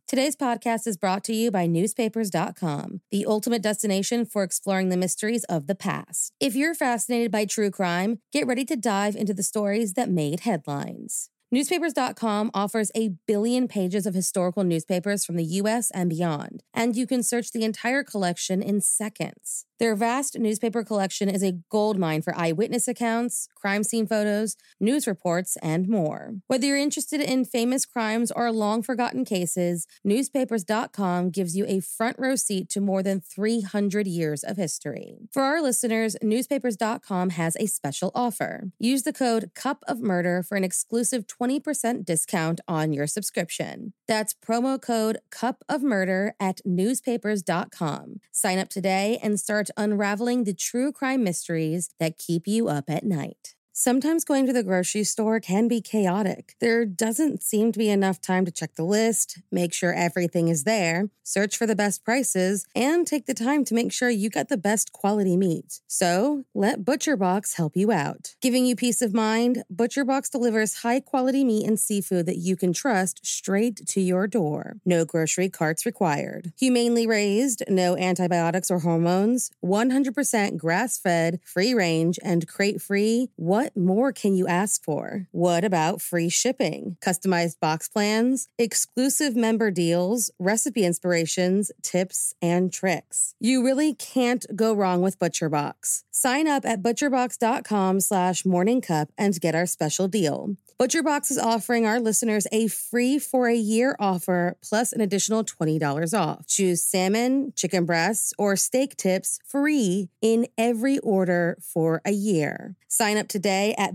Today's podcast is brought to you by Newspapers.com, the ultimate destination for exploring the mysteries of the past. If you're fascinated by true crime, get ready to dive into the stories that made headlines. Newspapers.com offers 1 billion pages of historical newspapers from the U.S. and beyond, and you can search the entire collection in seconds. Their vast newspaper collection is a goldmine for eyewitness accounts, crime scene photos, news reports, and more. Whether you're interested in famous crimes or long-forgotten cases, Newspapers.com gives you a front row seat to more than 300 years of history. For our listeners, Newspapers.com has a special offer. Use the code CUPOFMURDER for an exclusive 20% discount on your subscription. That's promo code CUPOFMURDER at Newspapers.com. Sign up today and start unraveling the true crime mysteries that keep you up at night. Sometimes going to the grocery store can be chaotic. There doesn't seem to be enough time to check the list, make sure everything is there, search for the best prices, and take the time to make sure you get the best quality meat. So, let ButcherBox help you out. Giving you peace of mind, ButcherBox delivers high-quality meat and seafood that you can trust straight to your door. No grocery carts required. Humanely raised, no antibiotics or hormones, 100% grass-fed, free-range, and crate-free. What more can you ask for? What about free shipping, customized box plans, exclusive member deals, recipe inspirations, tips, and tricks? You really can't go wrong with ButcherBox. Sign up at butcherbox.com/morningcup and get our special deal. ButcherBox is offering our listeners a free for-a-year offer plus an additional $20 off. Choose salmon, chicken breasts, or steak tips free in every order for a year. Sign up today at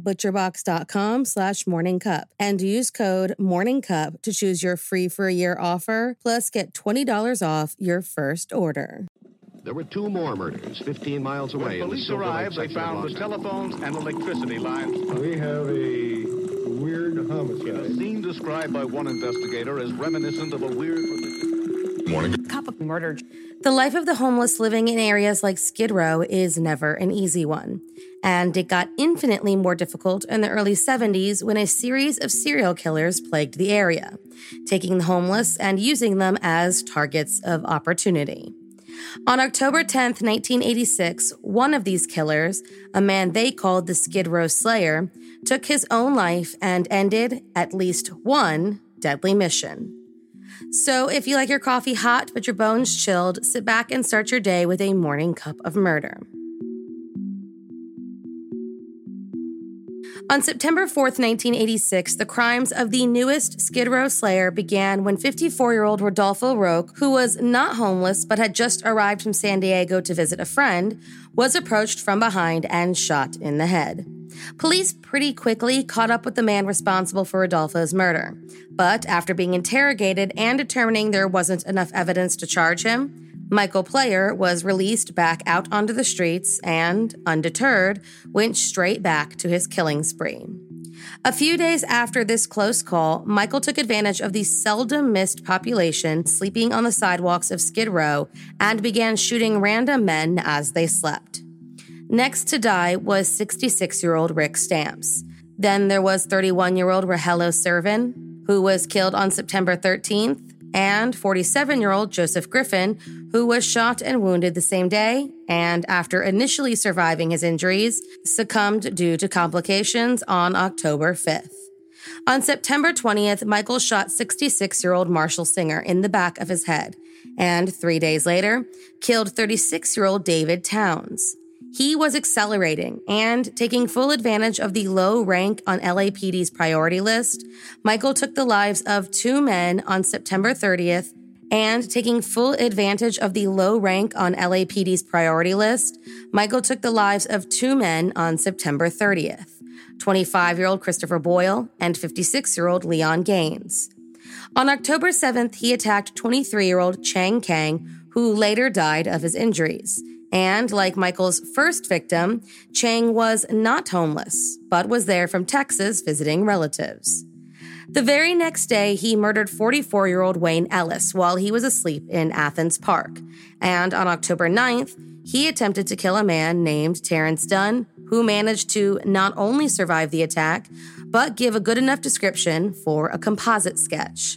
butcherbox.com/morningcup and use code morningcup to choose your free for-a-year offer plus get $20 off your first order. There were 2 more murders 15 miles away. When police arrived, they found the telephones and electricity lines. We have a weird homicide. In a scene described by one investigator as reminiscent of a weird... Cup of murder. The life of the homeless living in areas like Skid Row is never an easy one. And it got infinitely more difficult in the early 70s when a series of serial killers plagued the area, taking the homeless and using them as targets of opportunity. On October 10th, 1986, one of these killers, a man they called the Skid Row Slayer, took his own life and ended at least one deadly mission. So if you like your coffee hot but your bones chilled, sit back and start your day with a morning cup of murder. On September 4th, 1986, the crimes of the newest Skid Row Slayer began when 54-year-old Rodolfo Roque, who was not homeless but had just arrived from San Diego to visit a friend, was approached from behind and shot in the head. Police pretty quickly caught up with the man responsible for Rodolfo's murder. But after being interrogated and determining there wasn't enough evidence to charge him, Michael Player was released back out onto the streets and, undeterred, went straight back to his killing spree. A few days after this close call, Michael took advantage of the seldom-missed population sleeping on the sidewalks of Skid Row and began shooting random men as they slept. Next to die was 66-year-old Rick Stamps. Then there was 31-year-old Rogelio Servin, who was killed on September 13th, and 47-year-old Joseph Griffin, who was shot and wounded the same day, and after initially surviving his injuries, succumbed due to complications on October 5th. On September 20th, Michael shot 66-year-old Marshall Singer in the back of his head, and 3 days later, killed 36-year-old David Towns. He was accelerating and taking full advantage of the low rank on LAPD's priority list. Michael took the lives of 2 men on September 30th, and taking full advantage of the low rank on LAPD's priority list, Michael took the lives of 2 men on September 30th, 25-year-old Christopher Boyle and 56-year-old Leon Gaines. On October 7th, he attacked 23-year-old Chang Kang, who later died of his injuries. And like Michael's first victim, Chang was not homeless, but was there from Texas visiting relatives. The very next day, he murdered 44-year-old Wayne Ellis while he was asleep in Athens Park. And on October 9th, he attempted to kill a man named Terrence Dunn, who managed to not only survive the attack, but give a good enough description for a composite sketch.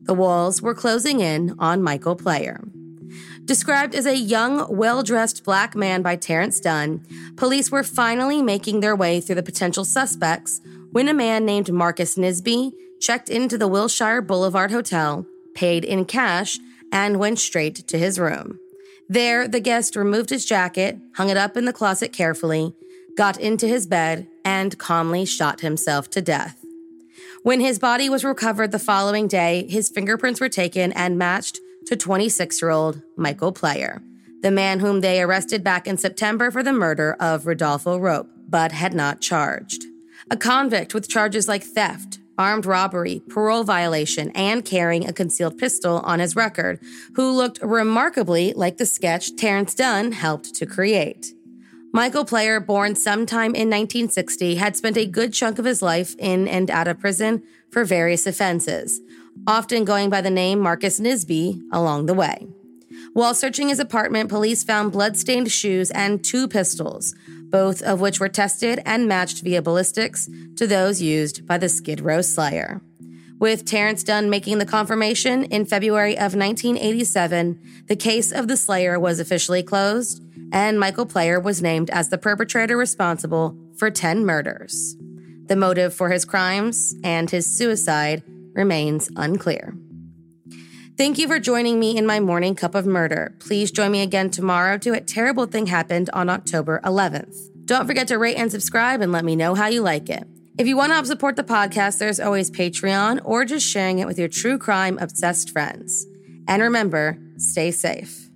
The walls were closing in on Michael Player. Described as a young, well-dressed black man by Terrence Dunn, police were finally making their way through the potential suspects when a man named Marcus Nisby checked into the Wilshire Boulevard Hotel, paid in cash, and went straight to his room. There, the guest removed his jacket, hung it up in the closet carefully, got into his bed, and calmly shot himself to death. When his body was recovered the following day, his fingerprints were taken and matched to 26-year-old Michael Player, the man whom they arrested back in September for the murder of Rodolfo Roque, but had not charged. A convict with charges like theft, armed robbery, parole violation, and carrying a concealed pistol on his record, who looked remarkably like the sketch Terrence Dunn helped to create. Michael Player, born sometime in 1960, had spent a good chunk of his life in and out of prison for various offenses, often going by the name Marcus Nisby along the way. While searching his apartment, police found blood-stained shoes and 2 pistols, both of which were tested and matched via ballistics to those used by the Skid Row Slayer. With Terrence Dunn making the confirmation in February of 1987, the case of the Slayer was officially closed, and Michael Player was named as the perpetrator responsible for 10 murders. The motive for his crimes and his suicide remains unclear. Thank you for joining me in my morning cup of murder. Please join me again tomorrow to A Terrible Thing Happened on October 11th. Don't forget to rate and subscribe and let me know how you like it. If you want to help support the podcast, there's always Patreon or just sharing it with your true crime obsessed friends. And remember, stay safe.